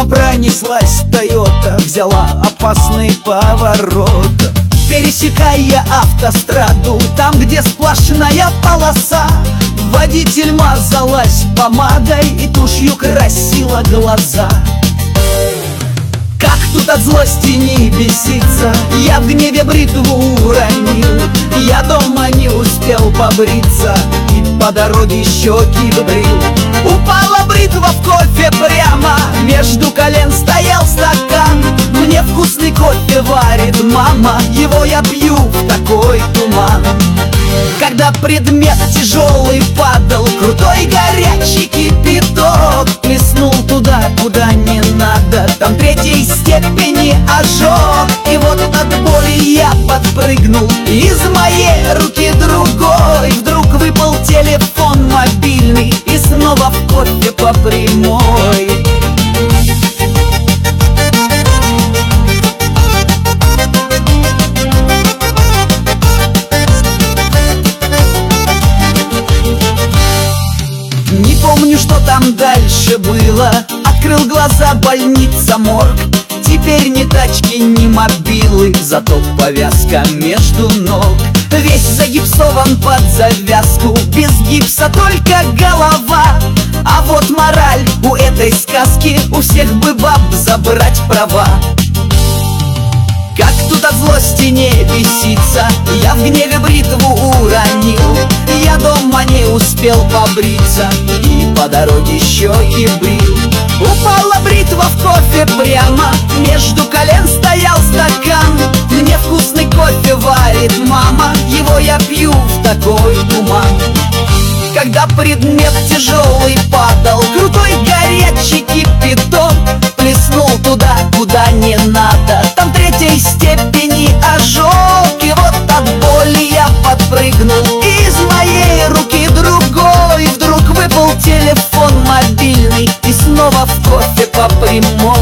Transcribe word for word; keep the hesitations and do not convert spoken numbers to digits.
пронеслась Тойота, взяла опасный поворот. Пересекая автостраду, там, где сплошная полоса, водитель мазалась помадой и тушью красила глаза. Как тут от злости не беситься, я в гневе бритву уронил. Я дома не успел побриться и по дороге щеки брил. Упала бритва в кофе прямо, между колен стоял стакан. Мне вкусный кофе варит мама, его я пью в такой туман. Когда предмет тяжелый падал, крутой горячий кипяток плеснул туда, куда не надо, там третьей степени ожог. И вот от боли я подпрыгнул, из моей руки другой вдруг выпал телефон мобильный, и снова в кофе по прямой. Не помню, что там дальше было. Открыл глаза, больница, морг. Теперь ни тачки, ни мобилы, зато повязка между ног. Весь загипсован под завязку, без гипса только голова. А вот мораль у этой сказки: у всех бы баб забрать права. Как тут от злости не беситься, я в гневе бритву уронил. Я дома не успел побриться и по дороге щеки брил. Упала бритва в кофе прямо, между колен стоял стакан. Мне вкусный кофе варит мама, его я пью в такой туман. Когда предмет тяжелый падал, крутой горячий кипяток плеснул туда, куда не надо, там третьей степени ожог. И вот от боли я подпрыгнул, из моей руки другой вдруг выпал телефон мобильный, и снова в кофе по прямой.